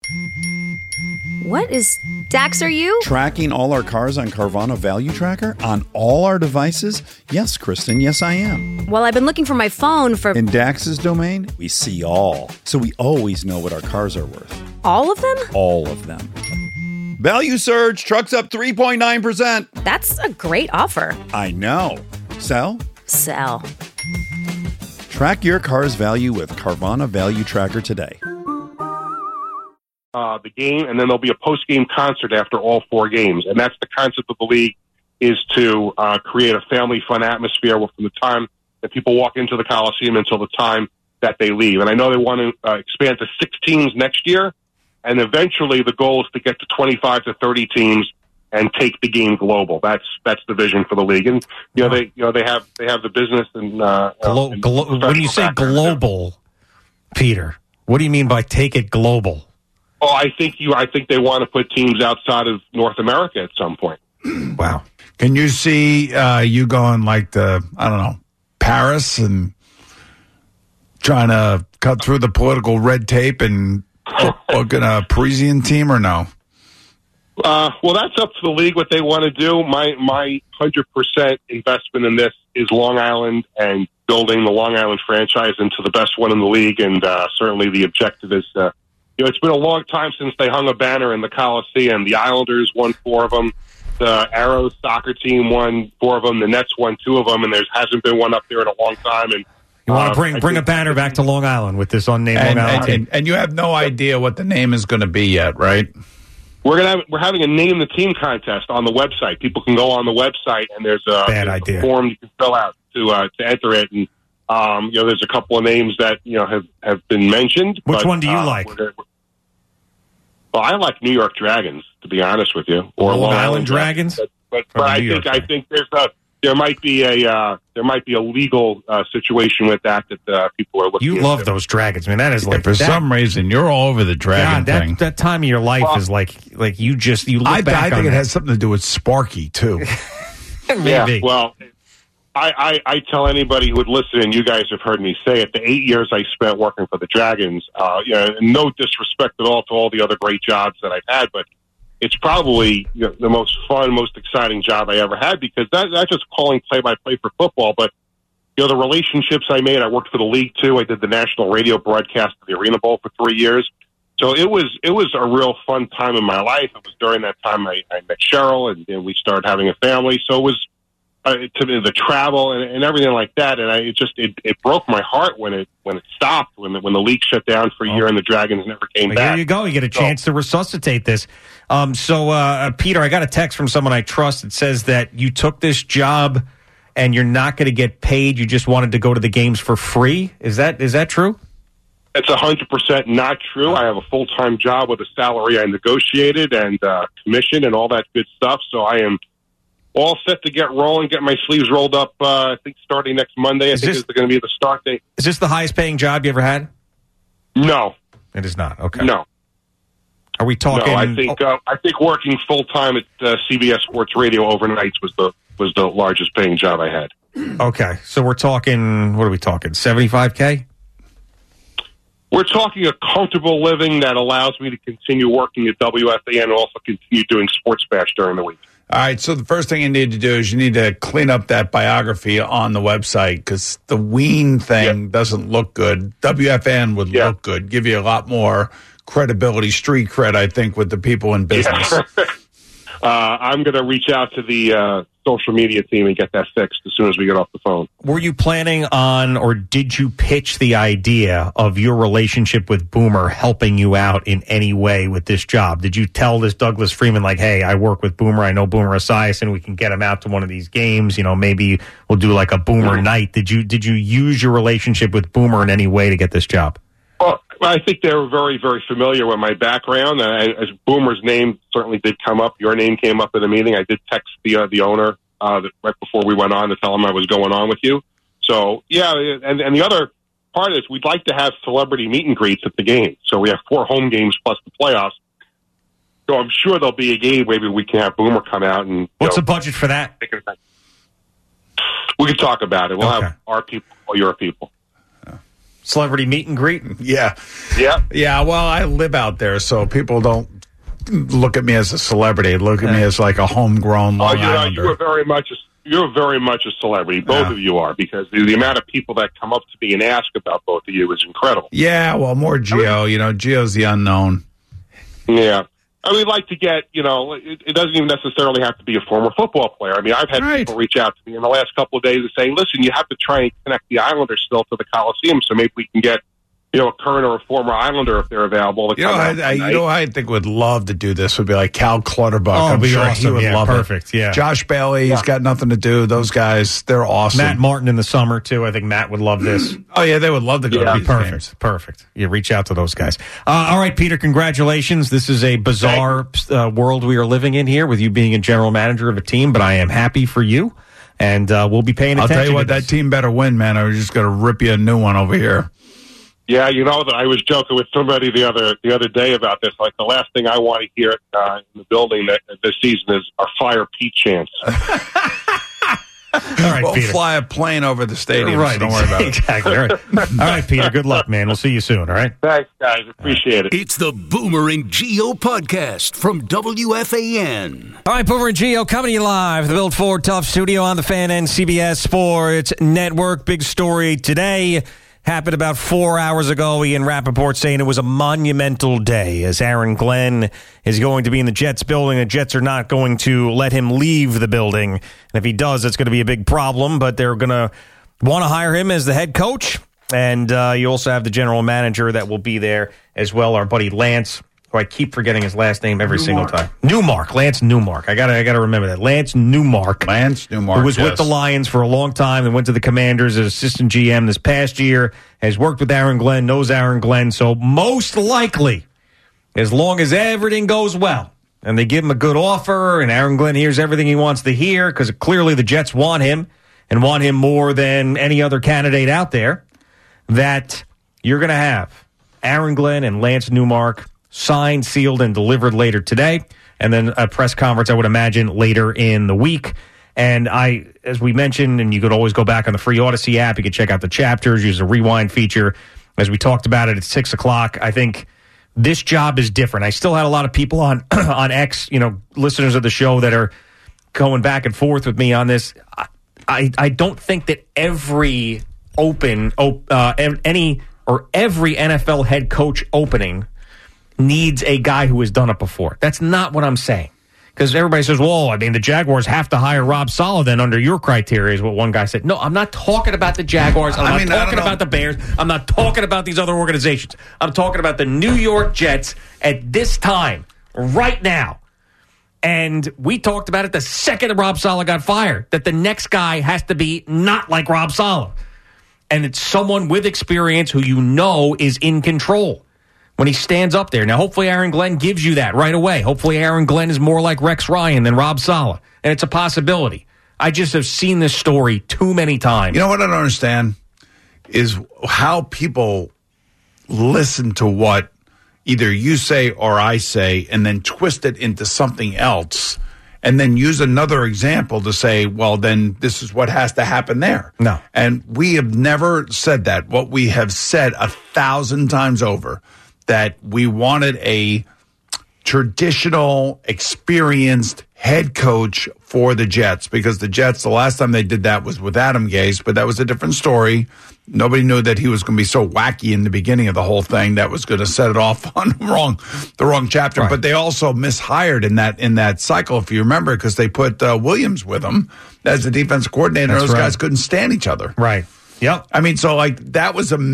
What is... Dax, are you? Tracking all our cars on Carvana Value Tracker on all our devices? Yes, Kristen, yes, I am. Well, I've been looking for my phone for... In Dax's domain, we see all. So we always know what our cars are worth. All of them? All of them. Value surge, trucks up 3.9%. That's a great offer. I know. Sell? Sell. Track your car's value with Carvana Value Tracker today. The game, and then there'll be a post-game concert after all 4 games. And that's the concept of the league, is to create a family fun atmosphere from the time that people walk into the Coliseum until the time that they leave. And I know they want to expand to 6 teams next year, and eventually the goal is to get to 25 to 30 teams and take the game global. That's the vision for the league. And they have the business and when you say global, Peter, what do you mean by take it global? Oh, I think they want to put teams outside of North America at some point. Wow. Can you see you going like Paris and trying to cut through the political red tape and booking a Parisian team or no? Well, that's up to the league what they want to do. My 100% investment in this is Long Island and building the Long Island franchise into the best one in the league. And certainly the objective is it's been a long time since they hung a banner in the Coliseum. The Islanders won 4 of them. The Arrows soccer team won 4 of them. The Nets won 2 of them, and there hasn't been one up there in a long time. And you want to bring a banner back to Long Island with this unnamed Long Island team. And you have no idea what the name is going to be yet, right? We're having a name the team contest on the website. People can go on the website, and there's a form you can fill out to enter it. And there's a couple of names that have been mentioned. Which one do you like? Well, I like New York Dragons, to be honest with you, or Long Island Dragons. But I think there might be a legal situation with that people are looking. You love those Dragons, man. That is like some reason you're all over the Dragon thing. That time of your life is like you look back. I think it has something to do with Sparky too. Maybe. Yeah, well, I tell anybody who would listen, and you guys have heard me say it, the 8 years I spent working for the Dragons, no disrespect at all to all the other great jobs that I've had, but it's probably the most fun, most exciting job I ever had, because that's just calling play-by-play for football, but the relationships I made, I worked for the league too. I did the national radio broadcast of the Arena Bowl for 3 years. So it was a real fun time in my life. It was during that time I met Cheryl, and we started having a family. So it was to the travel and everything like that, and it broke my heart when it stopped, when the league shut down for a year and the Dragons never came back. There you go. You get a chance to resuscitate this. Peter, I got a text from someone I trust that says that you took this job and you're not going to get paid. You just wanted to go to the games for free. Is that true? It's 100% not true. I have a full-time job with a salary I negotiated and commission and all that good stuff. So I am all set to get rolling, get my sleeves rolled up, I think starting next Monday. I think it's going to be the start date. Is this the highest paying job you ever had? No. It is not. Okay. No. Are we talking? No, I think working full-time at CBS Sports Radio overnights was the largest paying job I had. Okay. So we're talking, what are we talking, 75K? We're talking a comfortable living that allows me to continue working at WFAN and also continue doing Sports Bash during the week. All right, so the first thing you need to do is you need to clean up that biography on the website, because the Ween thing doesn't look good. WFN would look good, give you a lot more credibility, street cred, I think, with the people in business. I'm going to reach out to the social media team and get that fixed as soon as we get off the phone. Were you planning on, or did you pitch the idea of your relationship with Boomer helping you out in any way with this job? Did you tell this Douglas Freeman, like, hey, I work with Boomer, I know Boomer Esiason, we can get him out to one of these games, maybe we'll do like a Boomer night. Did you use your relationship with Boomer in any way to get this job? Well, I think they were very, very familiar with my background. As Boomer's name certainly did come up. Your name came up in the meeting. I did text the owner right before we went on to tell him I was going on with you. So, yeah, and the other part is we'd like to have celebrity meet and greets at the game. So we have 4 home games plus the playoffs. So I'm sure there'll be a game maybe we can have Boomer come out. And what's the budget for that? We can talk about it. We'll have our people or your people. Celebrity meet and greet. Yeah. Yeah. Yeah, well, I live out there, so people don't look at me as a celebrity. Look at me as like a homegrown Long Islander. You're very much a celebrity. Both of you are, because the amount of people that come up to me and ask about both of you is incredible. Yeah, well, more Gio. Gio's the unknown. Yeah. We'd like to get, it doesn't even necessarily have to be a former football player. I mean, I've had people reach out to me in the last couple of days and saying, listen, you have to try and connect the Islanders still to the Coliseum, so maybe we can get, a current or a former Islander if they're available. I think would love to do this would be like Cal Clutterbuck. I'm sure awesome. he would love perfect. it. Yeah. Josh Bailey, he's got nothing to do. Those guys, they're awesome. Matt Martin in the summer, too. I think Matt would love this. Oh, yeah, they would love to go to these games. Perfect. Yeah, reach out to those guys. All right, Peter, congratulations. This is a bizarre world we are living in here with you being a general manager of a team, but I am happy for you, and we'll be paying attention. I'll tell you what, that team better win, man. I was just going to rip you a new one over here. Yeah, that I was joking with somebody the other day about this. Like, the last thing I want to hear in the building this season is our fire Pete chants. All right, we'll Peter. Fly a plane over the stadium, right, so don't worry about it. Exactly. All right, Peter, good luck, man. We'll see you soon, all right? Thanks, guys. Appreciate it. It's the Boomer and Gio podcast from WFAN. All right, Boomer and Gio coming to you live. The Built Ford Tough Studio on the Fan and CBS Sports Network. Big story today. Happened about 4 hours ago. Ian Rappaport saying it was a monumental day as Aaron Glenn is going to be in the Jets building. The Jets are not going to let him leave the building. And if he does, it's going to be a big problem. But they're going to want to hire him as the head coach. And you also have the general manager that will be there as well, our buddy Lance, who I keep forgetting his last name every single time. Lance Newmark. I gotta remember that. Lance Newmark. Who was with the Lions for a long time and went to the Commanders as assistant GM this past year, has worked with Aaron Glenn, knows Aaron Glenn. So most likely, as long as everything goes well, and they give him a good offer, and Aaron Glenn hears everything he wants to hear, because clearly the Jets want him, and want him more than any other candidate out there, that you're going to have Aaron Glenn and Lance Newmark signed, sealed, and delivered later today, and then a press conference, I would imagine, later in the week. And as we mentioned, and you could always go back on the free Odyssey app, you can check out the chapters, use the rewind feature. As we talked about it at 6 o'clock, I think this job is different. I still had a lot of people on X, listeners of the show that are going back and forth with me on this. I don't think that every every NFL head coach opening needs a guy who has done it before. That's not what I'm saying. Because everybody says, well, the Jaguars have to hire Rob Saleh then under your criteria, is what one guy said. No, I'm not talking about the Jaguars. I'm not talking about the Bears. I'm not talking about these other organizations. I'm talking about the New York Jets at this time, right now. And we talked about it the second that Rob Saleh got fired, that the next guy has to be not like Rob Saleh. And it's someone with experience who is in control when he stands up there. Now, hopefully Aaron Glenn gives you that right away. Hopefully Aaron Glenn is more like Rex Ryan than Rob Saleh. And it's a possibility. I just have seen this story too many times. You know what I don't understand is how people listen to what either you say or I say and then twist it into something else and then use another example to say, well, then this is what has to happen there. No. And we have never said that. What we have said 1,000 times over, that we wanted a traditional, experienced head coach for the Jets, because the Jets, the last time they did that was with Adam Gase, but that was a different story. Nobody knew that he was going to be so wacky in the beginning of the whole thing that was going to set it off on the wrong chapter. Right. But they also mishired in that cycle, if you remember, because they put Williams with him as the defensive coordinator. That's those guys couldn't stand each other. Right. Yep. So that was a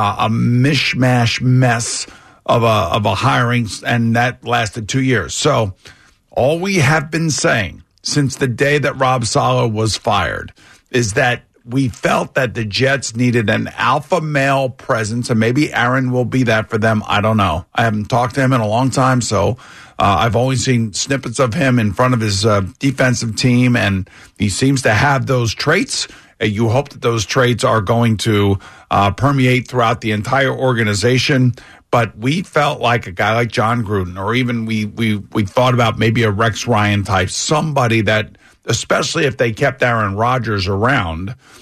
mishmash mess of a hiring, and that lasted 2 years. So all we have been saying since the day that Rob Saleh was fired is that we felt that the Jets needed an alpha male presence, and maybe Aaron will be that for them. I don't know. I haven't talked to him in a long time, so I've only seen snippets of him in front of his defensive team, and he seems to have those traits. You hope that those traits are going to permeate throughout the entire organization. But we felt like a guy like John Gruden, or even we thought about maybe a Rex Ryan type, somebody that, especially if they kept Aaron Rodgers around,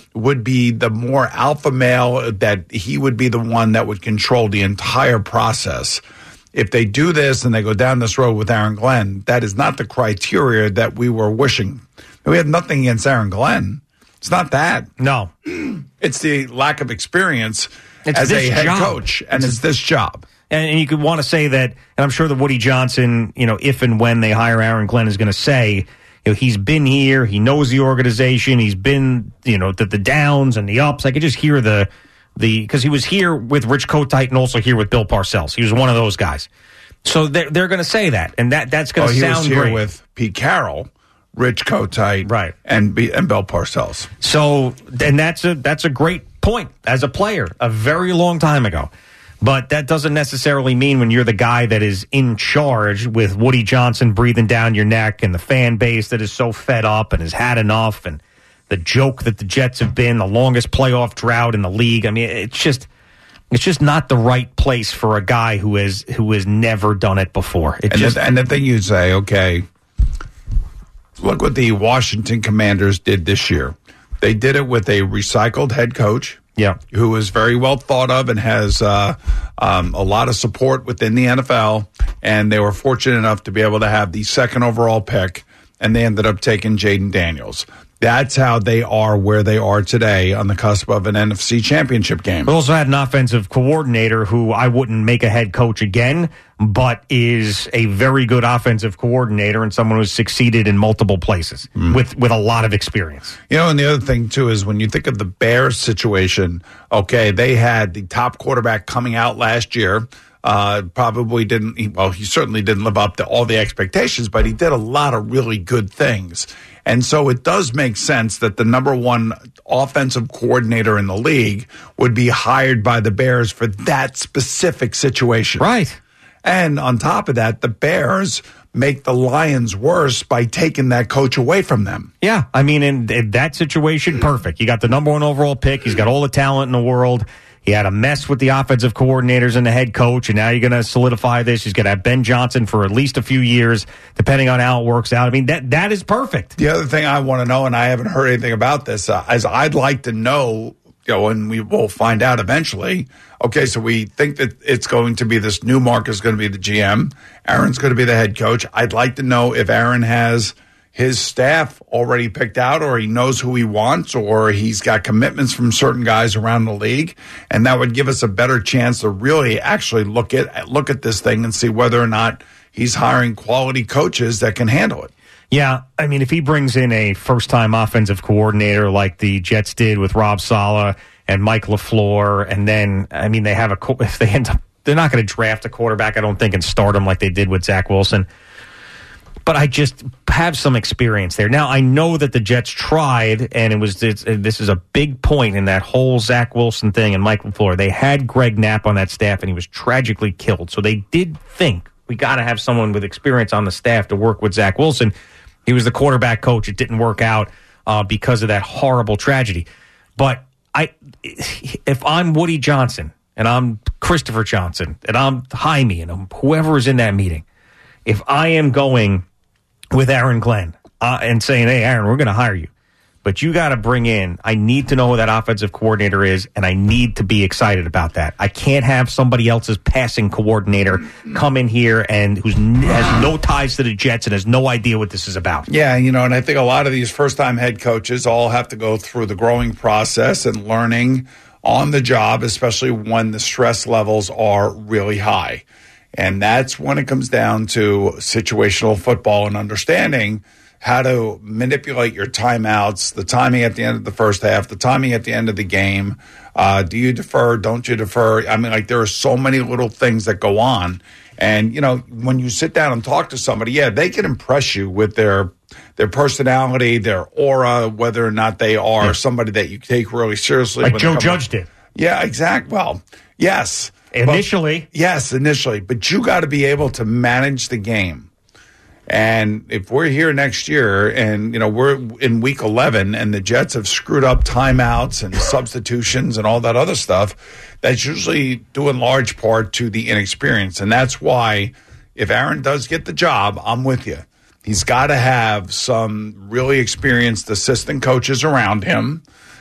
would be the more alpha male, that he would be the one that would control the entire process. If they do this and they go down this road with Aaron Glenn, that is not the criteria that we were wishing. We have nothing against Aaron Glenn. It's not that. No. It's the lack of experience It's as a this head job. coach, and it's this job. And you could want to say that, and I'm sure that Woody Johnson, if and when they hire Aaron Glenn, is going to say, he's been here, he knows the organization, he's been, the downs and the ups. I could just hear because he was here with Rich Kotite and also here with Bill Parcells. He was one of those guys. So they're going to say that, and that's going to sound he was here great. with Pete Carroll, Rich Kotite, right, and Bill Parcells. So, and that's a great point as a player a very long time ago. But that doesn't necessarily mean when you're the guy that is in charge with Woody Johnson breathing down your neck and the fan base that is so fed up and has had enough, and the joke that the Jets have been the longest playoff drought in the league. I mean, it's just not the right place for a guy who has never done it before. And the thing you say, okay, look what the Washington Commanders did this year. They did it with a recycled head coach. Yeah, who is very well thought of and has a lot of support within the NFL. And they were fortunate enough to be able to have the second overall pick, and they ended up taking Jaden Daniels. That's how they are where they are today on the cusp of an NFC championship game. We also had an offensive coordinator who I wouldn't make a head coach again, but is a very good offensive coordinator and someone who's succeeded in multiple places with a lot of experience. And the other thing, too, is when you think of the Bears situation, okay, they had the top quarterback coming out last year. He certainly didn't live up to all the expectations, but he did a lot of really good things. And so it does make sense that the number one offensive coordinator in the league would be hired by the Bears for that specific situation. Right. And on top of that, the Bears make the Lions worse by taking that coach away from them. Yeah, I mean, in that situation, perfect. You got the number one overall pick. He's got all the talent in the world. He had a mess with the offensive coordinators and the head coach, and now you're going to solidify this. He's going to have Ben Johnson for at least a few years, depending on how it works out. I mean, that is perfect. The other thing I want to know, and I haven't heard anything about this, is I'd like to know, and we will find out eventually. Okay, so we think that it's going to be this new Mark is going to be the GM. Aaron's going to be the head coach. I'd like to know if Aaron has his staff already picked out, or he knows who he wants, or he's got commitments from certain guys around the league, and that would give us a better chance to really actually look at this thing and see whether or not he's hiring quality coaches that can handle it. Yeah, I mean, if he brings in a first-time offensive coordinator like the Jets did with Rob Saleh and Mike LaFleur, and then, I mean, they're not going to draft a quarterback, I don't think, and start him like they did with Zach Wilson. But I just have some experience there. Now, I know that the Jets tried, and this is a big point in that whole Zach Wilson thing and Mike LaFleur. They had Greg Knapp on that staff, and he was tragically killed. So they did think, we got to have someone with experience on the staff to work with Zach Wilson. He was the quarterback coach. It didn't work out because of that horrible tragedy. But if I'm Woody Johnson, and I'm Christopher Johnson, and I'm Jaime, and I'm whoever is in that meeting, if I am going with Aaron Glenn and saying, hey, Aaron, we're going to hire you, but you got to bring in, I need to know who that offensive coordinator is, and I need to be excited about that. I can't have somebody else's passing coordinator come in here and who has no ties to the Jets and has no idea what this is about. Yeah, and I think a lot of these first-time head coaches all have to go through the growing process and learning on the job, especially when the stress levels are really high. And that's when it comes down to situational football and understanding how to manipulate your timeouts, the timing at the end of the first half, the timing at the end of the game. Do you defer? Don't you defer? I mean, there are so many little things that go on. And, when you sit down and talk to somebody, yeah, they can impress you with their personality, their aura, whether or not they are somebody that you take really seriously. Like Joe Judge did. Yeah, exactly. Well, yes. Initially. But you got to be able to manage the game. And if we're here next year and, we're in week 11 and the Jets have screwed up timeouts and substitutions and all that other stuff, that's usually due in large part to the inexperience. And that's why if Aaron does get the job, I'm with you. He's got to have some really experienced assistant coaches around him.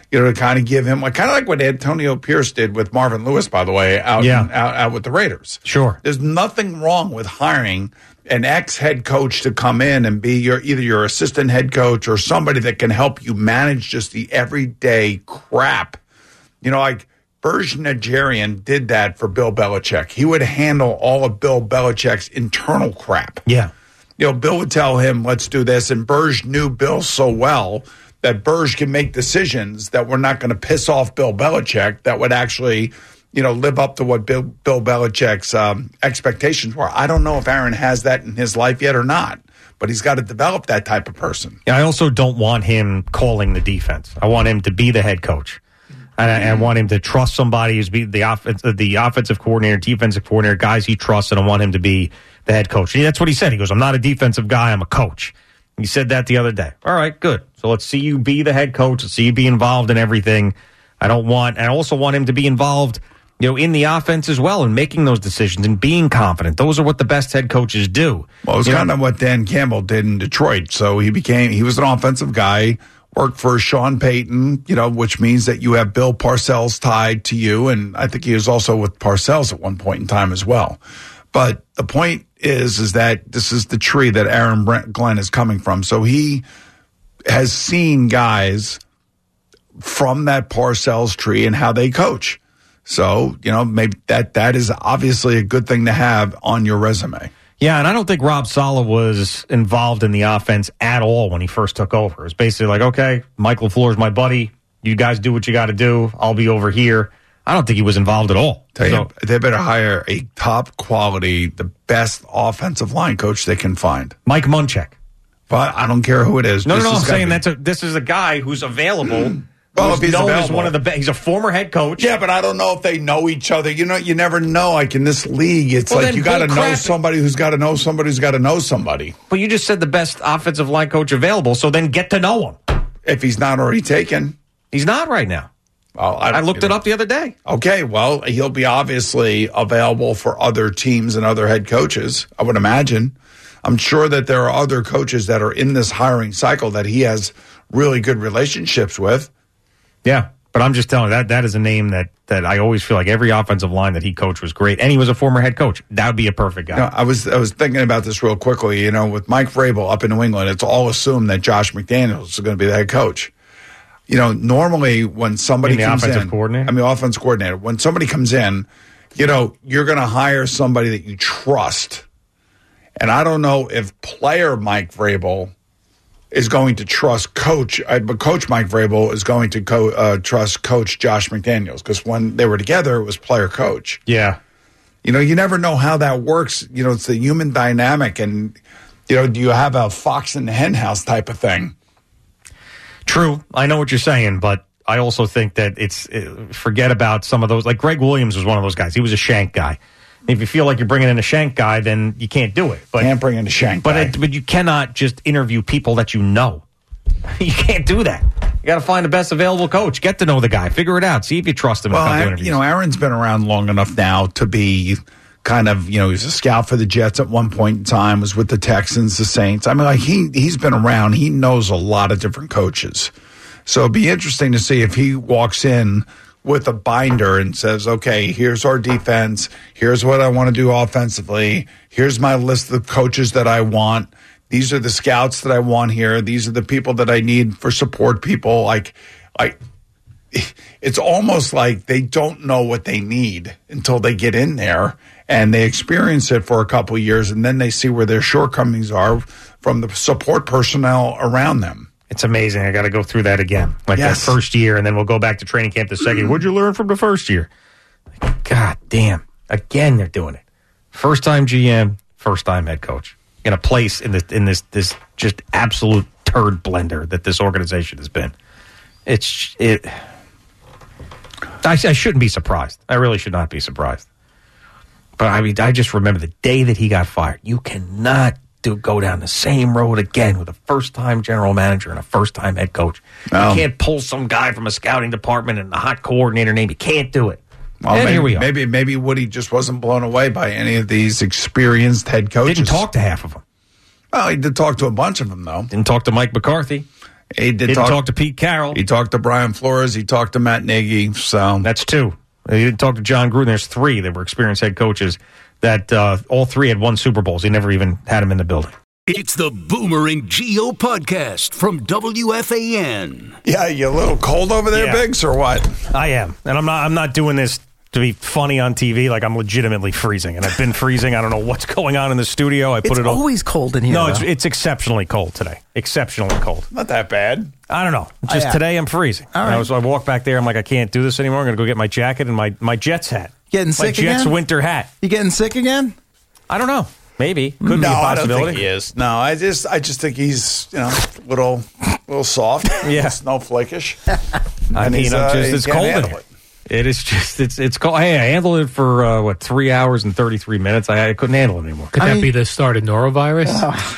to kind of give him, kind of like what Antonio Pierce did with Marvin Lewis, by the way, out with the Raiders. Sure. There's nothing wrong with hiring an ex-head coach to come in and be either your assistant head coach or somebody that can help you manage just the everyday crap. Like Burj Nigerian did that for Bill Belichick. He would handle all of Bill Belichick's internal crap. Yeah. Bill would tell him, let's do this. And Burj knew Bill so well that Burj can make decisions that were not going to piss off Bill Belichick, that would actually, live up to what Bill Belichick's expectations were. I don't know if Aaron has that in his life yet or not, but he's got to develop that type of person. Yeah, I also don't want him calling the defense. I want him to be the head coach. And I want him to trust somebody who's the offensive coordinator, defensive coordinator, guys he trusts, and I want him to be the head coach. And that's what he said. He goes, I'm not a defensive guy, I'm a coach. He said that the other day. All right, good. So let's see you be the head coach. Let's see you be involved in everything. I also want him to be involved, in the offense as well and making those decisions and being confident. Those are what the best head coaches do. Well, it was kind of what Dan Campbell did in Detroit. So he was an offensive guy, worked for Sean Payton, which means that you have Bill Parcells tied to you. And I think he was also with Parcells at one point in time as well. But the point is that this is the tree that Aaron Glenn is coming from. So he has seen guys from that Parcells tree and how they coach. So, maybe that is obviously a good thing to have on your resume. Yeah, and I don't think Rob Saleh was involved in the offense at all when he first took over. It was basically like, okay, Mike LaFleur's my buddy. You guys do what you got to do. I'll be over here. I don't think he was involved at all. They better hire a top quality, the best offensive line coach they can find. Mike Munchak. But I don't care who it is. No, I'm saying this is a guy who's available. Well, if he's known available. As one of the he's a former head coach. Yeah, but I don't know if they know each other. You never know. Like in this league, it's like you got to know somebody who's got to know somebody who's got to know somebody. But you just said the best offensive line coach available, so then get to know him. If he's not already taken. He's not right now. Well, I looked it up the other day. Okay, well, he'll be obviously available for other teams and other head coaches, I would imagine. I'm sure that there are other coaches that are in this hiring cycle that he has really good relationships with. Yeah, but I'm just telling you, that is a name that I always feel like every offensive line that he coached was great, and he was a former head coach. That would be a perfect guy. I was thinking about this real quickly. With Mike Vrabel up in New England, it's all assumed that Josh McDaniels is going to be the head coach. Normally when somebody comes in, offensive coordinator, when somebody comes in, you're going to hire somebody that you trust. And I don't know if player Mike Vrabel is going to trust coach, but Coach Mike Vrabel is going to trust Coach Josh McDaniels, because when they were together, it was player coach. Yeah. You never know how that works. It's the human dynamic, and, do you have a fox in the hen house type of thing? True. I know what you're saying, but I also think that forget about some of those. Like Greg Williams was one of those guys. He was a shank guy. If you feel like you're bringing in a shank guy, then you can't do it. But can't bring in a shank guy. But you cannot just interview people that you know. You can't do that. You got to find the best available coach. Get to know the guy. Figure it out. See if you trust him. Well, Aaron's been around long enough now to be kind of, he was a scout for the Jets at one point in time, was with the Texans, the Saints. I mean, like he's been around. He knows a lot of different coaches. So it'd be interesting to see if he walks in with a binder and says, okay, here's our defense. Here's what I want to do offensively. Here's my list of coaches that I want. These are the scouts that I want here. These are the people that I need for support people. Like it's almost like they don't know what they need until they get in there and they experience it for a couple of years, and then they see where their shortcomings are from the support personnel around them. It's amazing. I got to go through that again. That first year, and then we'll go back to training camp the second. What'd you learn from the first year? God damn. Again, they're doing it. First-time GM, first-time head coach. In a place in this just absolute turd blender that this organization has been. I shouldn't be surprised. I really should not be surprised. But I mean, I just remember the day that he got fired. You cannot go down the same road again with a first-time general manager and a first-time head coach. No. You can't pull some guy from a scouting department and a hot coordinator name. You can't do it. Well, and here we are. Maybe Woody just wasn't blown away by any of these experienced head coaches. Didn't talk to half of them. Well, he did talk to a bunch of them, though. Didn't talk to Mike McCarthy. He Didn't talk to Pete Carroll. He talked to Brian Flores. He talked to Matt Nagy. So That's 2. He didn't talk to John Gruden. There's 3 that were experienced head coaches that all 3 had won Super Bowls. He never even had him in the building. It's the Boomer and Geo podcast from WFAN. yeah, you a little cold over there, Yeah. Biggs, or what? I am, and I'm not doing this to be funny on TV. Like, I'm legitimately freezing, and I've been freezing. I don't know what's going on in the studio. I put It's it on. always cold in here. No, though. it's exceptionally cold today. Exceptionally cold. Not that bad. I don't know. Just yeah. today I'm freezing. All And right. I walked back there. I'm like, I can't do this anymore. I'm going to go get my jacket and my Jets hat. Getting My sick Jets again? winter hat. You getting sick again? I don't know. Maybe. Could be a No, I don't possibility. think he is. No, I just think he's little soft, Yeah. snowflakeish. I And mean, he's, it's he can't cold in handle here. it. It is just, it's cold. Hey, I handled it for, 3 hours and 33 minutes. I couldn't handle it anymore. Could that be the start of norovirus?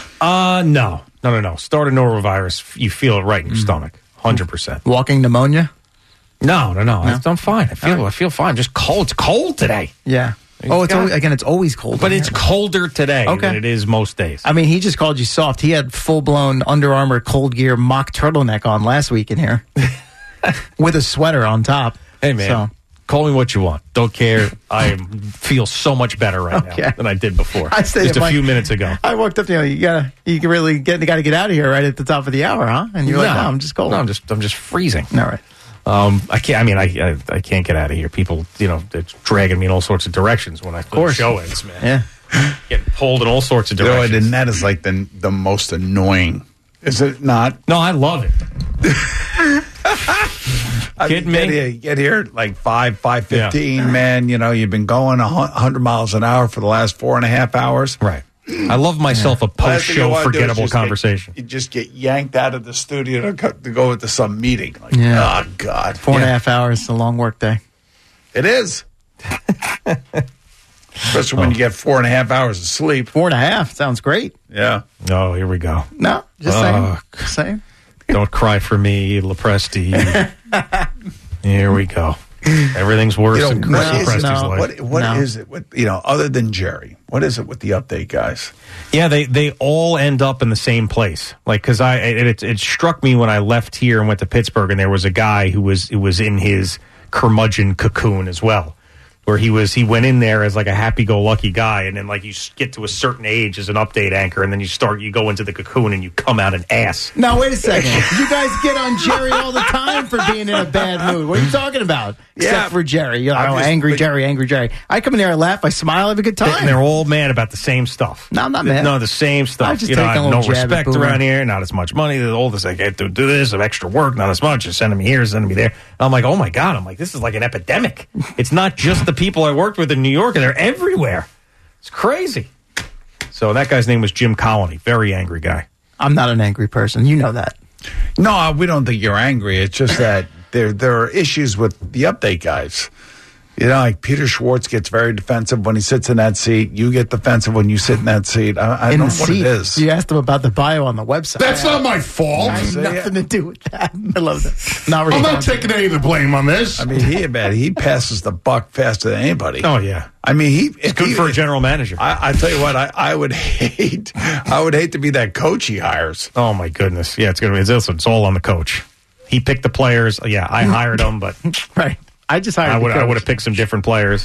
No. Start a norovirus. You feel it right in your stomach. 100%. Walking pneumonia? No. I'm fine. I feel fine. I'm just cold. It's cold today. Yeah. Oh, it's always cold. But in it's here. colder today Okay. than it is most days. I mean, he just called you soft. He had full-blown Under Armour Cold Gear mock turtleneck on last week in here with a sweater on top. Hey, man. So, Call me what you want. Don't care. I feel so much better right Okay. now than I did before. I stayed Just at a my- few minutes ago. I walked up to you. You gotta get out of here right at the top of the hour, huh? And you're like, no, I'm just cold. No, I'm just freezing. All right. I can't. I mean, I can't get out of here. People, they're dragging me in all sorts of directions when I put the show ends, man. Yeah. Getting pulled in all sorts of You know what? directions. And that is like the most annoying. Is it not? No, I love it. Kidding me? Get here at like 5:15, man. You've been going 100 miles an hour for the last 4.5 hours. Right. I love myself a Last thing you post-show wanna do is forgettable just conversation. You just get yanked out of the studio to go into some meeting. Like, Yeah. oh, God. 4.5 hours, a long work day. It is. Especially when you get 4.5 hours of sleep. 4.5 sounds great. Yeah. Oh, here we go. No, just saying. Just saying. Don't cry for me, Lepresti. Here we go. Everything's worse in Chris what is it? Lepresti's life. What is it? Other than Jerry, what is it with the update guys? Yeah, they all end up in the same place. Like, because it struck me when I left here and went to Pittsburgh, and there was a guy who was in his curmudgeon cocoon as well, where he went in there as like a happy-go-lucky guy, and then like you get to a certain age as an update anchor, and then you go into the cocoon and you come out an ass. Now, wait a second. You guys get on Jerry all the time for being in a bad mood. What are you talking about? Except for Jerry. You're like, angry Jerry. I come in here, I laugh, I smile, I have a good time. And they're all mad about the same stuff. No, I'm not mad. No, the same stuff. I just I take a have little no jab at respect Boomer. around here, not as much money. All this, I get to do this, of extra work, not as much. You're sending me here, sending me there. And I'm like, oh my God. I'm like, this is like an epidemic. It's not just the people I worked with in New York, and they're everywhere. It's crazy. So that guy's name was Jim Colony. Very angry guy. I'm not an angry person. You know that. No, we don't think you're angry. It's just that there are issues with the update guys. Like Peter Schwartz gets very defensive when he sits in that seat. You get defensive when you sit in that seat. I don't know what it is. You asked him about the bio on the website. That's not my fault. I have nothing to do with that. I love that. Not I'm not responsible. taking any of the blame on this. I mean, he passes the buck faster than anybody. Oh, yeah. I mean, It's good for a general manager. I tell you what, I would hate to be that coach he hires. Oh, my goodness. Yeah, it's all on the coach. He picked the players. Yeah, I hired them, but Right. I just hired I the would coach. have picked some different players.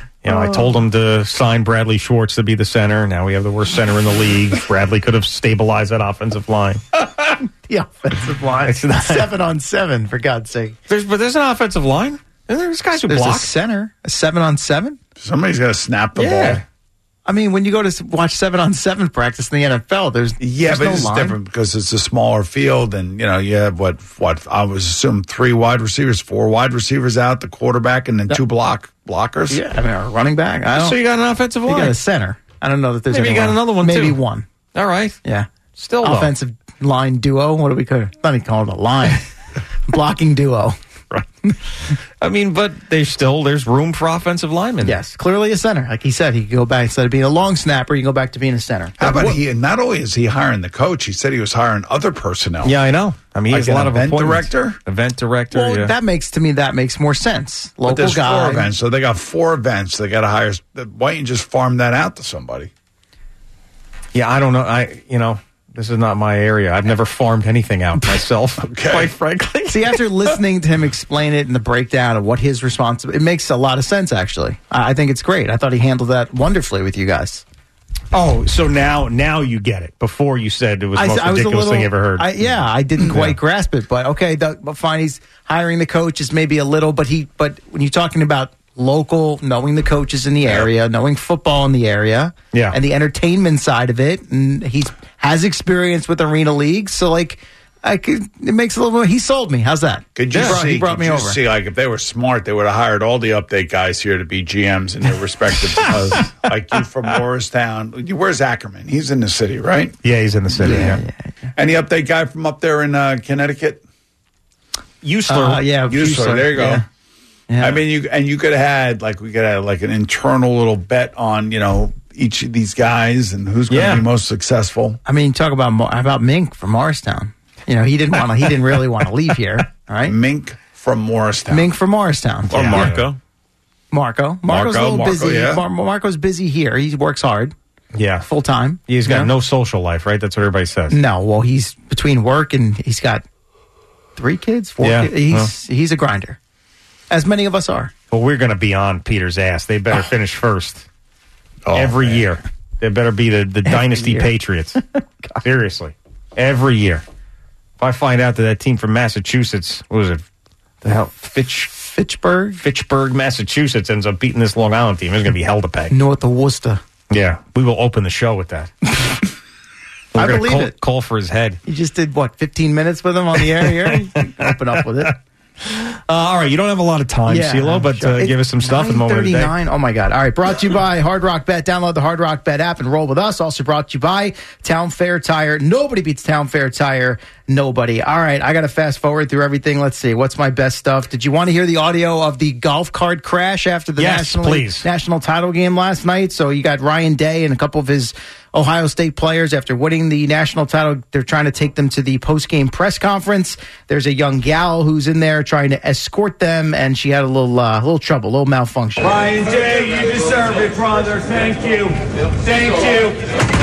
I told him to sign Bradley Schwartz to be the center. Now we have the worst center in the league. Bradley could have stabilized that offensive line. The offensive line. It's not- 7-on-7, for God's sake. There's an offensive line. And there's guys who There's block. a center. A 7-on-7? Somebody's got to snap the Yeah. ball. I mean, when you go to watch 7-on-7 practice in the NFL, there's Yeah, but no it's line. different because it's a smaller field, and you have what I was assume 3 wide receivers, 4 wide receivers out, the quarterback, and then 2 blockers. Yeah, I mean, a running back. I don't. So you got an offensive you line. got a center. I don't know that there's Maybe you anyone. got another one, Maybe too. one. All right. Yeah. Still, though. Offensive line duo. What do we call it? Let me call it a line. Blocking duo. Right. I mean, but there's room for offensive linemen. Yes, clearly a center. Like he said, he could go back, instead of being a long snapper, you can go back to being a center. How about he? Not only is he hiring the coach, he said he was hiring other personnel. Yeah, I know. I mean, he Like has a an lot of event appointments. director? Event director, Well, yeah. that makes more sense. But Local there's guy. 4 events, so they got 4 events. They got to hire. Why don't you just farm that out to somebody? Yeah, I don't know. This is not my area. I've never farmed anything out myself, quite frankly. See, after listening to him explain it and the breakdown of what his responsibility, it makes a lot of sense, actually. I think it's great. I thought he handled that wonderfully with you guys. Oh, so now you get it. Before you said it was the most ridiculous thing you ever heard. I didn't quite grasp it, but okay, but fine. He's hiring the coaches maybe a little, but when you're talking about local, knowing the coaches in the area, knowing football in the area, and the entertainment side of it, and he has experience with arena leagues, so it makes a little more. He sold me. How's that? Could you He brought me over. See, if they were smart, they would have hired all the update guys here to be GMs in their respective. Like you from Morristown. Where's Ackerman? He's in the city, right? Yeah, he's in the city. Yeah. Any update guy from up there in Connecticut? Usler. Usler. There you go. Yeah. I mean, you could have had we could have an internal little bet on each of these guys and who's going to be most successful. I mean, talk about Mink from Morristown. He didn't really want to leave here. All right, Mink from Morristown. Or Marco. Marco's a little busy. Yeah. Marco's busy here. He works hard. Yeah, full time. He's got no social life, right? That's what everybody says. No, well, he's between work and he's got 3 kids, 4 kids. He's a grinder. As many of us are. Well, we're going to be on Peter's ass. They better finish first. Every year. They better be the Dynasty Patriots. Seriously. Every year. If I find out that team from Massachusetts, what was it? The hell? Fitchburg, Massachusetts ends up beating this Long Island team. There's going to be hell to pay. North of Worcester. Yeah. We will open the show with that. I believe it. Call for his head. You just did, 15 minutes with him on the air here? You can open up with it. All right, you don't have a lot of time, CeeLo, but give us some stuff in the moment of the day. Oh, my God. All right, brought to you by Hard Rock Bet. Download the Hard Rock Bet app and roll with us. Also brought to you by Town Fair Tire. Nobody beats Town Fair Tire. Nobody. All right, I got to fast forward through everything. Let's see. What's my best stuff? Did you want to hear the audio of the golf cart crash after the national title game last night? So you got Ryan Day and a couple of his Ohio State players after winning the national title. They're trying to take them to the post-game press conference. There's a young gal who's in there trying to escort them, and she had a little trouble, a little malfunction. Ryan Day, you deserve it, brother. Thank you. Thank you.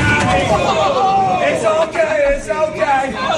It's okay. It's okay.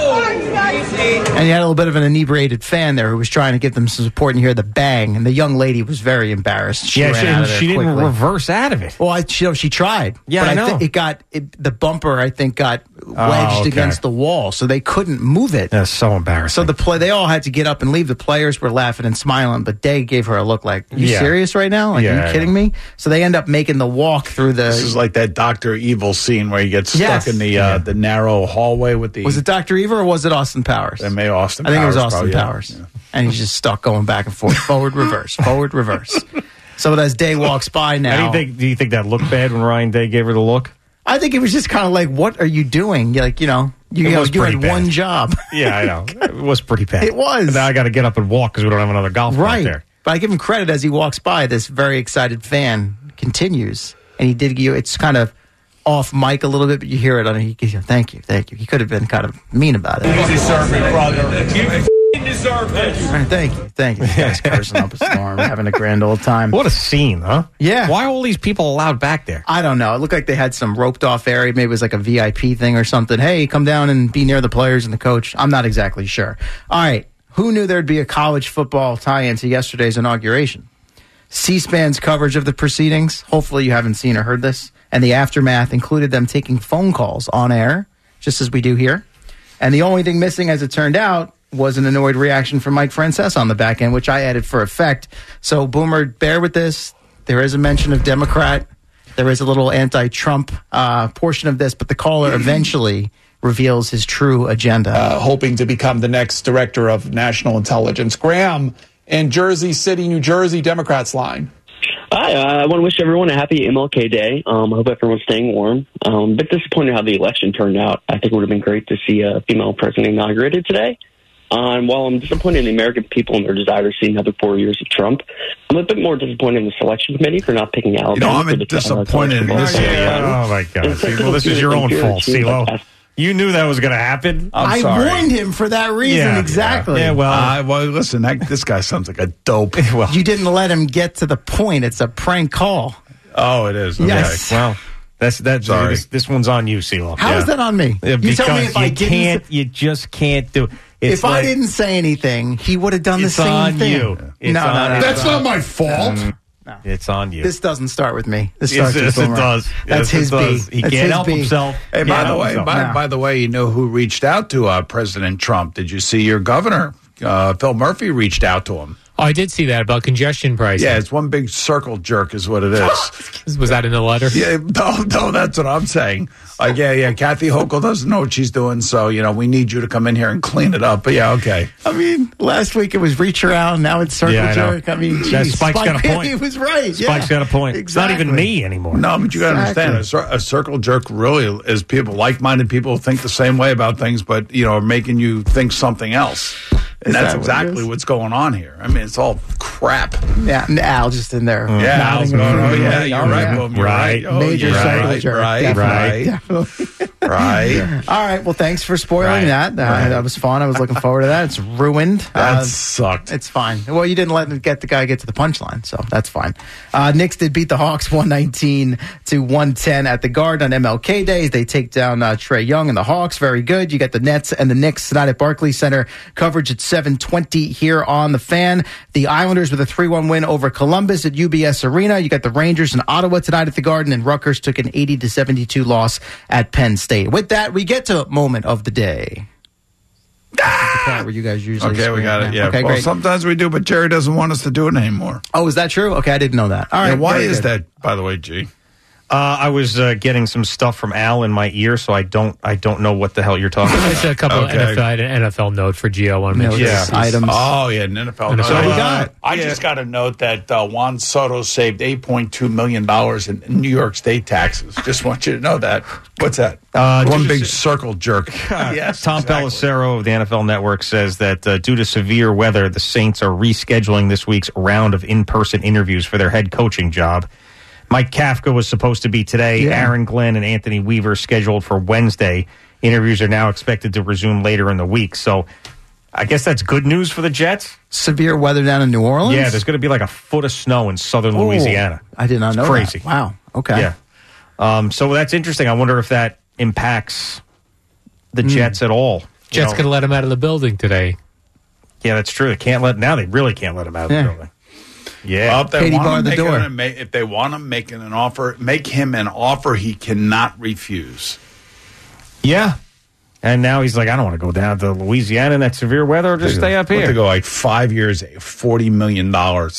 And you had a little bit of an inebriated fan there who was trying to give them some support, and you hear the bang, and the young lady was very embarrassed. She didn't reverse out of it. Well, she tried. Yeah, but I know. The bumper, I think, got wedged against the wall, so they couldn't move it. That's so embarrassing. So they all had to get up and leave. The players were laughing and smiling, but Day gave her a look like, "You serious right now? Are you kidding me?" So they end up making the walk through the. This is like that Dr. Evil scene where he gets stuck in the narrow hallway with the. Was it Dr. Evil or was it Austin Powers? They may Austin. I think Powers, it was Austin probably, Powers, and he's just stuck going back and forth, forward, reverse, forward, reverse. So as Day walks by now, do you think that looked bad when Ryan Day gave her the look? I think it was just kind of like, what are you doing? You had one job. Yeah, I know. It was pretty bad. It was. And now I got to get up and walk because we don't have another golf cart there. But I give him credit as he walks by. This very excited fan continues, and he did. It's kind of off mic a little bit, but you hear it on it. Thank you. He could have been kind of mean about it. You deserve it, brother. You deserve it. Thank you. This guy's cursing up a storm, having a grand old time. What a scene, huh? Yeah. Why are all these people allowed back there? I don't know. It looked like they had some roped off area. Maybe it was like a VIP thing or something. Hey, come down and be near the players and the coach. I'm not exactly sure. All right. Who knew there'd be a college football tie-in to yesterday's inauguration? C-SPAN's coverage of the proceedings. Hopefully you haven't seen or heard this. And the aftermath included them taking phone calls on air, just as we do here. And the only thing missing, as it turned out, was an annoyed reaction from Mike Francesa on the back end, which I added for effect. So, Boomer, bear with this. There is a mention of Democrat. There is a little anti-Trump portion of this, but the caller eventually reveals his true agenda. Hoping to become the next director of national intelligence. Graham in Jersey City, New Jersey, Democrats line. Hi, I want to wish everyone a happy MLK Day. I hope everyone's staying warm. A bit disappointed how the election turned out. I think it would have been great to see a female president inaugurated today. While I'm disappointed in the American people and their desire to see another 4 years of Trump, I'm a bit more disappointed in the selection committee for not picking Alabama. I'm disappointed in this. Oh, my God. Well, this is your own fault, CeeLo. You knew that was going to happen. I warned him for that reason, exactly. Yeah, well, listen, this guy sounds like a dope. You didn't let him get to the point. It's a prank call. Oh, it is. Yes. Okay. Well, Sorry. This one's on you, CeeLo. How is that on me? You tell me if I didn't. You just can't do it. If I didn't say anything, he would have done the same thing. It's no, on no, you. That's not my fault. No. It's on you. This doesn't start with me. This Yes, starts with it Boomer. does. That's Yes, his it B. does. He That's can't his help B. himself. Hey, by the way, you know who reached out to President Trump? Did you see your governor? Phil Murphy reached out to him. Oh, I did see that about congestion pricing. Yeah, it's one big circle jerk is what it is. Was that in the letter? Yeah, no, that's what I'm saying. Like, yeah, Kathy Hochul doesn't know what she's doing, so, we need you to come in here and clean it up. But, yeah, okay. I mean, last week it was reach around, now it's circle jerk. I mean, geez, Spike's got a point. He was right. Spike's got a point. Exactly. It's not even me anymore. No, but you got to understand, a circle jerk really is people, like-minded people who think the same way about things, but, are making you think something else. And that's exactly what's going on here. I mean, it's all crap. Yeah, Al just in there. Yeah, Al's going, yeah, you're right, Boom. You're right. Oh, Major circle jerk. Right. All right. Well, thanks for spoiling that. That was fun. I was looking forward to that. It's ruined. That sucked. It's fine. Well, you didn't let the guy get to the punchline, so that's fine. Knicks did beat the Hawks 119-110 at the Garden on MLK Day. They take down Trae Young and the Hawks. Very good. You got the Nets and the Knicks tonight at Barclays Center. Coverage at 7:20 here on the Fan. The Islanders with a 3-1 win over Columbus at UBS Arena. You got the Rangers and Ottawa tonight at the Garden, and Rutgers took an 80-72 loss at Penn State. With that, we get to moment of the day. The part where you guys usually Okay, we got it. Yeah. Okay, well, great. sometimes we do, but Jerry doesn't want us to do it anymore. Oh, is that true? Okay, I didn't know that. All right. Yeah, why very is good. that, by the way, G? I was getting some stuff from Al in my ear, so I don't know what the hell you're talking about. It's a couple of NFL note for Gio. Want to mention items. Oh, yeah, an NFL note. So we got. I just got a note that Juan Soto saved $8.2 million in New York State taxes. Just want you to know that. What's that? One big circle jerk. Yes, Tom Pelissero of the NFL Network says that due to severe weather, the Saints are rescheduling this week's round of in-person interviews for their head coaching job. Mike Kafka was supposed to be today. Yeah. Aaron Glenn and Anthony Weaver scheduled for Wednesday. Interviews are now expected to resume later in the week. So I guess that's good news for the Jets. Severe weather down in New Orleans? Yeah, there's going to be like a foot of snow in southern Louisiana. I did not know crazy. That. Wow. Okay. Yeah. So that's interesting. I wonder if that impacts the Jets at all. Jets could let him out of the building today. Yeah, that's true. They really can't let him out of the building. Yeah, if they want to make him an offer he cannot refuse. Yeah, and now he's like, I don't want to go down to Louisiana in that severe weather. Just stay up here. To go like 5 years, $40 million.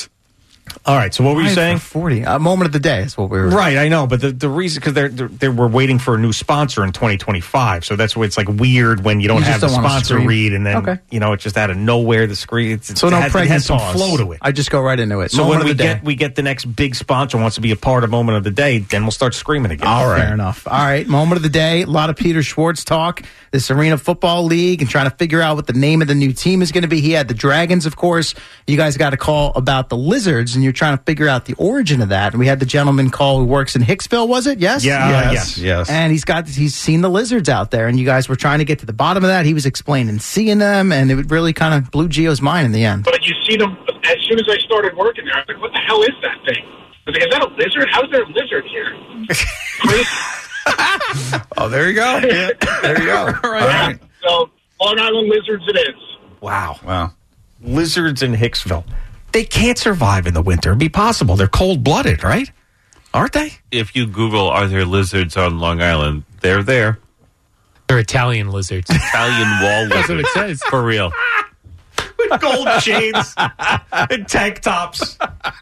All right. So what were you saying? 40. Moment of the day is what we were. Right. I know, but the reason because they were waiting for a new sponsor in 2025, so that's why it's like weird when you don't have the sponsor read, and then it's just out of nowhere the screen. So no pregnant it has some pause. flow to it. I just go right into it. So when we get the next big sponsor wants to be a part of moment of the day, then we'll start screaming again. All right. Fair enough. All right. Moment of the day. A lot of Peter Schwartz talk. This Arena Football League and trying to figure out what the name of the new team is going to be. He had the Dragons, of course. You guys got a call about the Lizards, and you're trying to figure out the origin of that. And we had the gentleman call who works in Hicksville, was it? Yes? Yes. And he's seen the Lizards out there, and you guys were trying to get to the bottom of that. He was explaining seeing them, and it really kind of blew Gio's mind in the end. But you see them as soon as I started working there. I was like, what the hell is that thing? I was like, is that a lizard? How's there a lizard here? Crazy. Oh, there you go. Yeah. There you go. All right. So, Long Island Lizards it is. Wow. Lizards in Hicksville. They can't survive in the winter. It'd be possible. They're cold-blooded, right? Aren't they? If you Google, are there lizards on Long Island? They're there. They're Italian lizards. Italian wall lizards. That's what it says. For real. With gold chains and tank tops.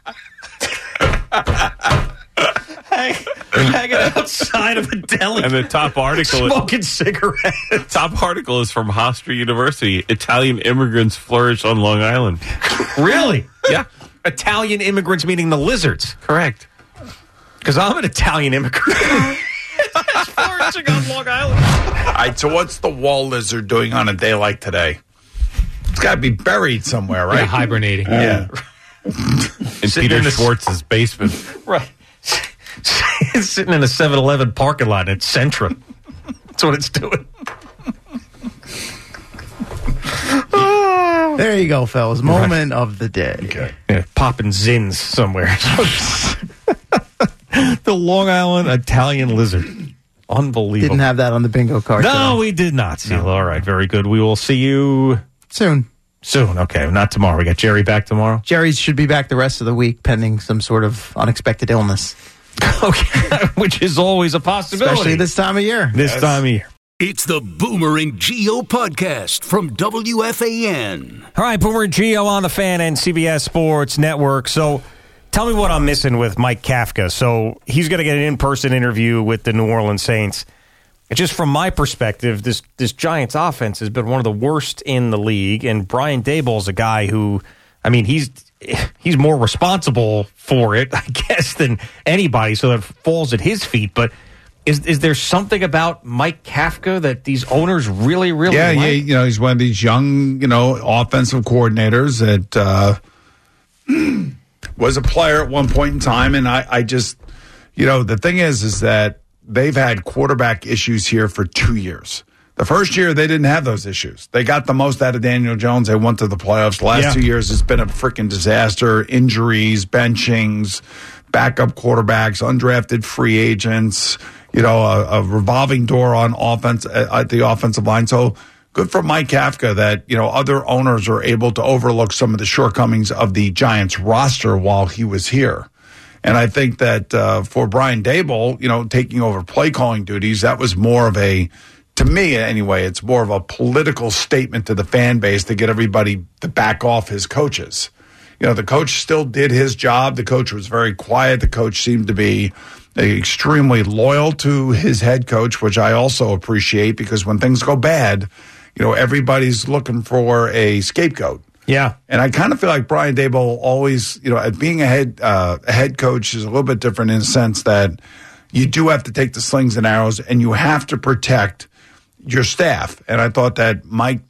Hanging outside of a deli. And the top article smoking cigarettes. The top article is from Hofstra University. Italian immigrants flourish on Long Island. Really? Yeah. Italian immigrants meaning the lizards. Correct. Because I'm an Italian immigrant. It's flourishing on Long Island. All right, so what's the wall lizard doing on a day like today? It's got to be buried somewhere, right? Yeah, hibernating. Yeah. In Peter Schwartz's basement. Right. It's sitting in a 7-Eleven parking lot at Centra. That's what it's doing. There you go, fellas. Moment of the day. Okay. Yeah, popping zins somewhere. The Long Island Italian lizard. Unbelievable. Didn't have that on the bingo card. No, we did not, Seal. All right, very good. We will see you soon. Soon, okay. Not tomorrow. We got Jerry back tomorrow? Jerry should be back the rest of the week pending some sort of unexpected illness. Okay, which is always a possibility. Especially this time of year. This time of year. It's the Boomer and Geo podcast from WFAN. All right, Boomer and Geo on the Fan and CBS Sports Network. So tell me what I'm missing with Mike Kafka. So he's going to get an in-person interview with the New Orleans Saints. And just from my perspective, this Giants offense has been one of the worst in the league. And Brian Daboll's a guy who, I mean, he's more responsible for it, I guess, than anybody. So that falls at his feet. But is there something about Mike Kafka that these owners really like? Yeah, he's one of these young, offensive coordinators that was a player at one point in time. And I just, the thing is that they've had quarterback issues here for 2 years. The first year, they didn't have those issues. They got the most out of Daniel Jones. They went to the playoffs. The last 2 years, it's been a freaking disaster. Injuries, benchings, backup quarterbacks, undrafted free agents, a revolving door on offense at the offensive line. So good for Mike Kafka that, other owners are able to overlook some of the shortcomings of the Giants roster while he was here. And I think that for Brian Daboll, taking over play calling duties, that was more of to me anyway, it's more of a political statement to the fan base to get everybody to back off his coaches. The coach still did his job. The coach was very quiet. The coach seemed to be extremely loyal to his head coach, which I also appreciate because when things go bad, everybody's looking for a scapegoat. Yeah. And I kind of feel like Brian Daboll always, being a head coach is a little bit different in the sense that you do have to take the slings and arrows and you have to protect your staff. And I thought that Brian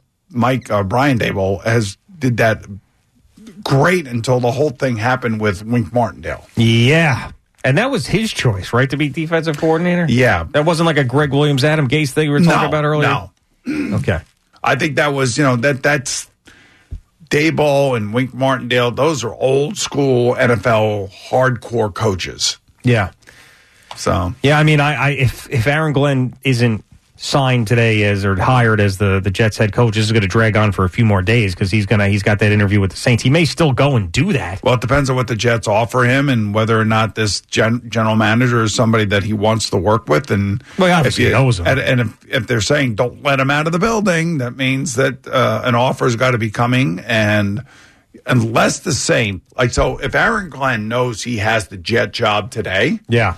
Daboll did that great until the whole thing happened with Wink Martindale. Yeah. And that was his choice, right, to be defensive coordinator? Yeah. That wasn't like a Greg Williams, Adam Gase thing we were talking about earlier? No. Okay. I think that was, that's Daboll and Wink Martindale. Those are old school NFL hardcore coaches. Yeah. So. Yeah, I mean, if Aaron Glenn isn't signed today or hired as the Jets head coach, this is going to drag on for a few more days because he's got that interview with the Saints. He may still go and do that. Well, it depends on what the Jets offer him and whether or not this general manager is somebody that he wants to work with. And obviously knows him. And if they're saying don't let him out of the building, that means that an offer's got to be coming. And unless the Saints, so if Aaron Glenn knows he has the Jet job today, yeah.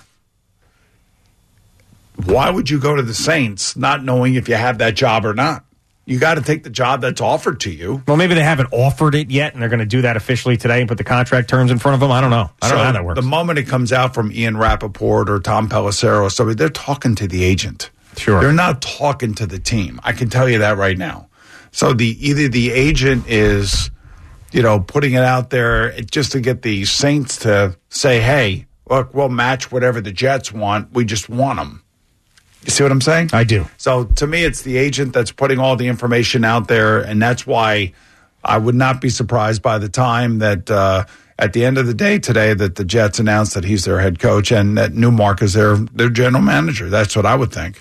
Why would you go to the Saints not knowing if you have that job or not? You got to take the job that's offered to you. Well, maybe they haven't offered it yet, and they're going to do that officially today and put the contract terms in front of them. I don't know. I don't know how that works. The moment it comes out from Ian Rappaport or Tom Pelissero or somebody, they're talking to the agent. Sure. They're not talking to the team. I can tell you that right now. So either the agent is, putting it out there just to get the Saints to say, hey, look, we'll match whatever the Jets want. We just want them. You see what I'm saying? I do. So to me, it's the agent that's putting all the information out there, and that's why I would not be surprised by the time that at the end of the day today that the Jets announced that he's their head coach and that Newmark is their general manager. That's what I would think.